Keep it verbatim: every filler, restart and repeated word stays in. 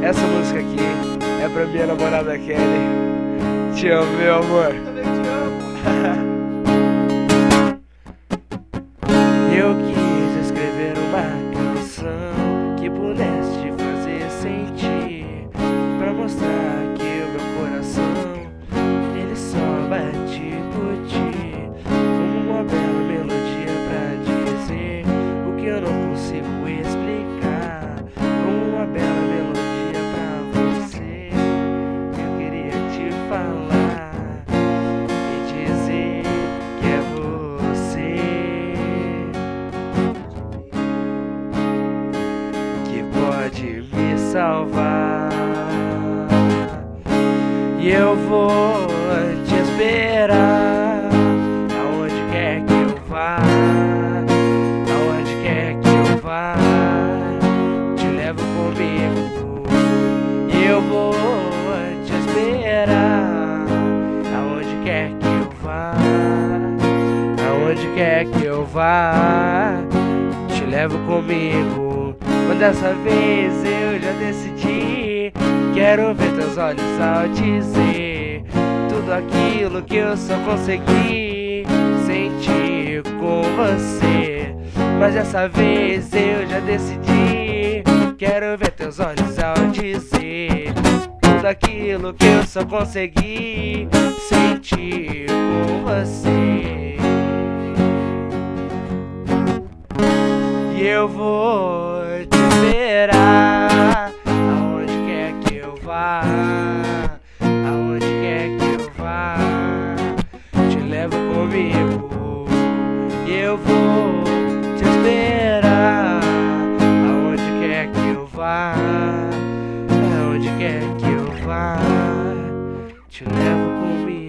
Essa música aqui é pra minha namorada Kelly. Te amo, meu amor. Também te amo. Eu quis escrever uma canção que pudesse te fazer sentir, pra mostrar que o meu coração ele só bate por ti, como uma bela melodia pra dizer o que eu não consigo explicar, como uma bela melodia pra você. Eu queria te falar e dizer que é você que pode me salvar. E eu vou te esperar aonde quer que eu vá, aonde quer que eu vá, te levo comigo. E eu vou te esperar aonde quer que eu vá, aonde quer que eu vá, te levo comigo. Mas dessa vez eu já decidi, quero ver teus olhos ao dizer tudo aquilo que eu só consegui sentir com você. Mas dessa vez eu já decidi, quero ver teus olhos ao dizer tudo aquilo que eu só consegui sentir com você. E eu vou te esperar aonde quer que eu vá, aonde quer que eu vá, te levo comigo. E eu vou te esperar aonde quer que eu vá, aonde quer que eu vá, te levo comigo.